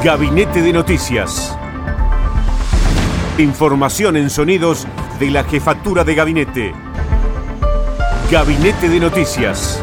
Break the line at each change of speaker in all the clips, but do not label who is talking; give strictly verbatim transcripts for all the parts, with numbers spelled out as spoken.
Gabinete de Noticias. Información en sonidos de la Jefatura de Gabinete. Gabinete de Noticias.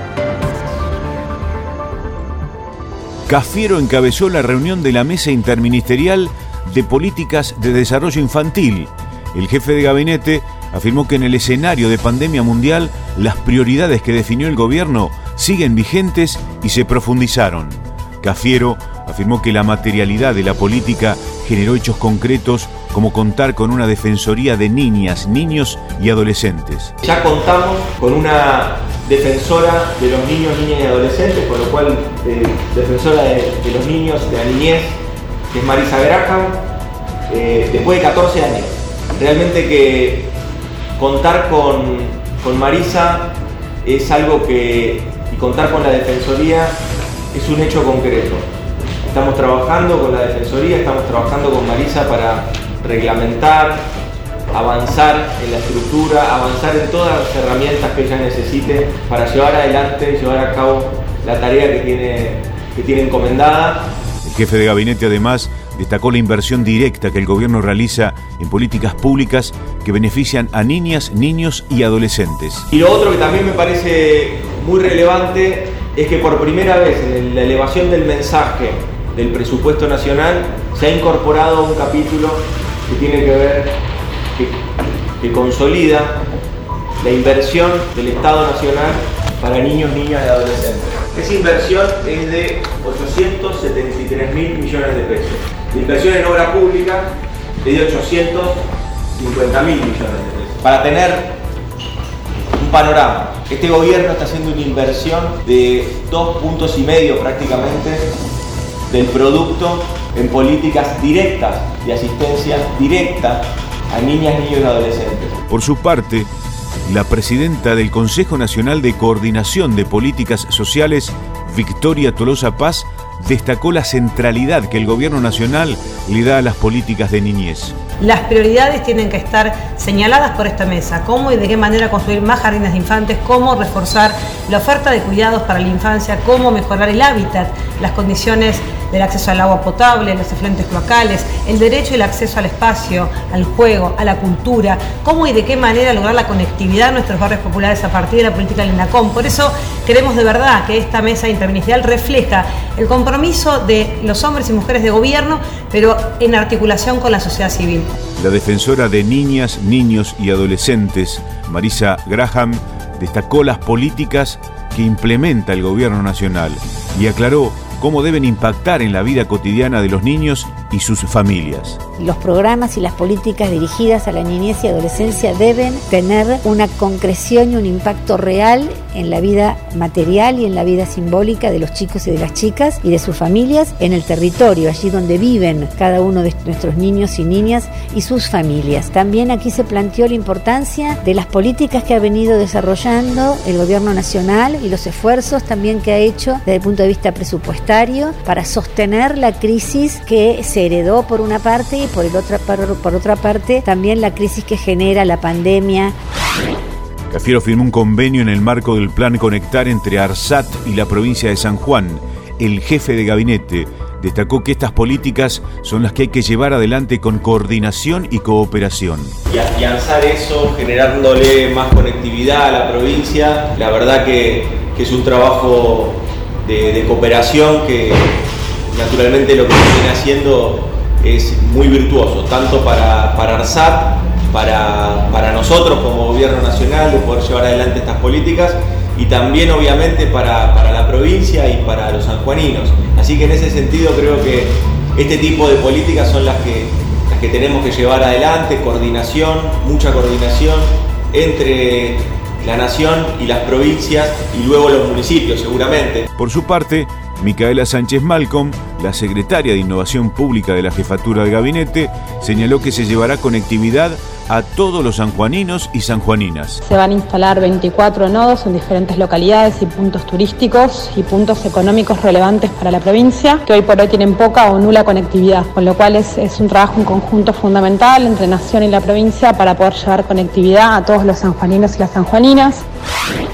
Cafiero encabezó la reunión de la Mesa Interministerial de Políticas de Desarrollo Infantil. El jefe de gabinete afirmó que en el escenario de pandemia mundial las prioridades que definió el gobierno siguen vigentes y se profundizaron. Cafiero afirmó que la materialidad de la política generó hechos concretos como contar con una defensoría de niñas, niños y adolescentes.
Ya contamos con una defensora de los niños, niñas y adolescentes, con lo cual eh, defensora de, de los niños, de la niñez, que es Marisa Graham, eh, después de catorce años. Realmente que contar con, con Marisa es algo que, y contar con la defensoría es un hecho concreto. Estamos trabajando con la defensoría, estamos trabajando con Marisa para reglamentar, avanzar en la estructura, avanzar en todas las herramientas que ella necesite para llevar adelante, llevar a cabo la tarea que tiene, que tiene encomendada.
El jefe de gabinete además destacó la inversión directa que el gobierno realiza en políticas públicas que benefician a niñas, niños y adolescentes.
Y lo otro que también me parece muy relevante es que por primera vez en la elevación del mensaje del presupuesto nacional se ha incorporado un capítulo que tiene que ver, que, que consolida la inversión del Estado Nacional para niños, niñas y adolescentes. Esa inversión es de ochocientos setenta y tres mil millones de pesos. La inversión en obra pública es de ochocientos cincuenta mil millones de pesos. Para tener un panorama, este gobierno está haciendo una inversión de dos puntos y medio prácticamente del producto en políticas directas de asistencia directa a niñas, niños y adolescentes.
Por su parte, la presidenta del Consejo Nacional de Coordinación de Políticas Sociales, Victoria Tolosa Paz, destacó la centralidad que el gobierno nacional le da a las políticas de niñez.
Las prioridades tienen que estar señaladas por esta mesa, cómo y de qué manera construir más jardines de infantes, cómo reforzar la oferta de cuidados para la infancia, cómo mejorar el hábitat, las condiciones del acceso al agua potable, los efluentes cloacales, el derecho y el acceso al espacio, al juego, a la cultura, cómo y de qué manera lograr la conectividad en nuestros barrios populares a partir de la política del INACOM. Por eso queremos de verdad que esta mesa interministerial refleja el compromiso de los hombres y mujeres de gobierno, pero en articulación con la sociedad civil.
La defensora de niñas, niños y adolescentes, Marisa Graham, destacó las políticas que implementa el gobierno nacional y aclaró cómo deben impactar en la vida cotidiana de los niños y sus familias.
Los programas y las políticas dirigidas a la niñez y adolescencia deben tener una concreción y un impacto real en la vida material y en la vida simbólica de los chicos y de las chicas y de sus familias en el territorio, allí donde viven cada uno de nuestros niños y niñas y sus familias. También aquí se planteó la importancia de las políticas que ha venido desarrollando el gobierno nacional y los esfuerzos también que ha hecho desde el punto de vista presupuestario para sostener la crisis que se heredó por una parte y por, el otra, por, por otra parte también la crisis que genera la pandemia.
Cafiero firmó un convenio en el marco del Plan Conectar entre ARSAT y la provincia de San Juan. El jefe de gabinete destacó que estas políticas son las que hay que llevar adelante con coordinación y cooperación.
Y afianzar eso, generándole más conectividad a la provincia, la verdad que, que es un trabajo de, de cooperación que naturalmente lo que viene haciendo es muy virtuoso, tanto para, para ARSAT, para, para nosotros como gobierno nacional, de poder llevar adelante estas políticas, y también obviamente para, para la provincia y para los sanjuaninos. Así que en ese sentido creo que este tipo de políticas son las que, las que tenemos que llevar adelante, coordinación, mucha coordinación entre la nación y las provincias y luego los municipios seguramente.
Por su parte, Micaela Sánchez Malcom, la secretaria de Innovación Pública de la Jefatura de Gabinete, señaló que se llevará conectividad a todos los sanjuaninos y sanjuaninas.
Se van a instalar veinticuatro nodos en diferentes localidades y puntos turísticos y puntos económicos relevantes para la provincia, que hoy por hoy tienen poca o nula conectividad, con lo cual es, es un trabajo en conjunto fundamental entre Nación y la provincia para poder llevar conectividad a todos los sanjuaninos y las sanjuaninas.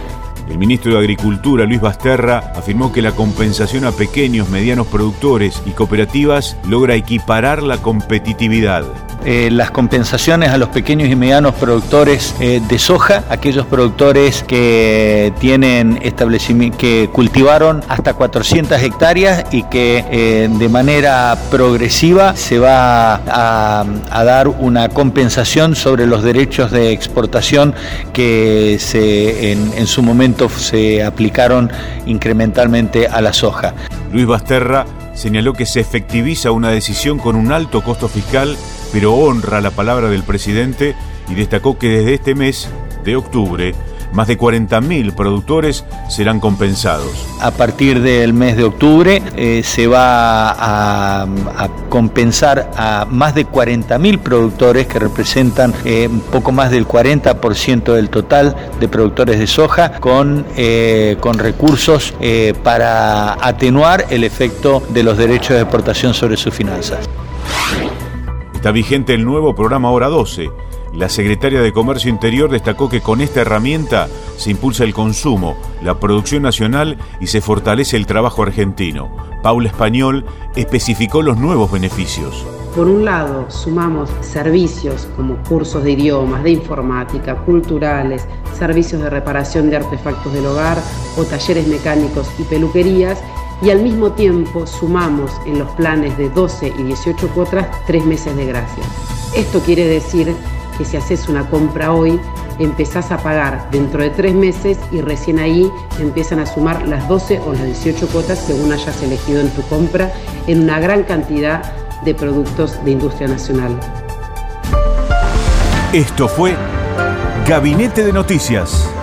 El ministro de Agricultura, Luis Basterra, afirmó que la compensación a pequeños, medianos productores y cooperativas logra equiparar la competitividad.
Eh, las compensaciones a los pequeños y medianos productores eh, de soja, aquellos productores que tienen establecimiento, que cultivaron hasta cuatrocientas hectáreas y que eh, de manera progresiva se va a, a dar una compensación sobre los derechos de exportación que se, en, en su momento se aplicaron incrementalmente a la soja.
Luis Basterra señaló que se efectiviza una decisión con un alto costo fiscal, pero honra la palabra del presidente y destacó que desde este mes de octubre más de cuarenta mil productores serán compensados.
A partir del mes de octubre eh, se va a, a compensar a más de cuarenta mil productores que representan eh, un poco más del cuarenta por ciento del total de productores de soja con, eh, con recursos eh, para atenuar el efecto de los derechos de exportación sobre sus finanzas.
Está vigente el nuevo programa Hora doce. La secretaria de Comercio Interior destacó que con esta herramienta se impulsa el consumo, la producción nacional y se fortalece el trabajo argentino. Paula Español especificó los nuevos beneficios.
Por un lado, sumamos servicios como cursos de idiomas, de informática, culturales, servicios de reparación de artefactos del hogar o talleres mecánicos y peluquerías, y al mismo tiempo sumamos en los planes de doce y dieciocho cuotas tres meses de gracia. Esto quiere decir que si haces una compra hoy, empezás a pagar dentro de tres meses y recién ahí empiezan a sumar las doce o las dieciocho cuotas según hayas elegido en tu compra en una gran cantidad de productos de industria nacional.
Esto fue Gabinete de Noticias.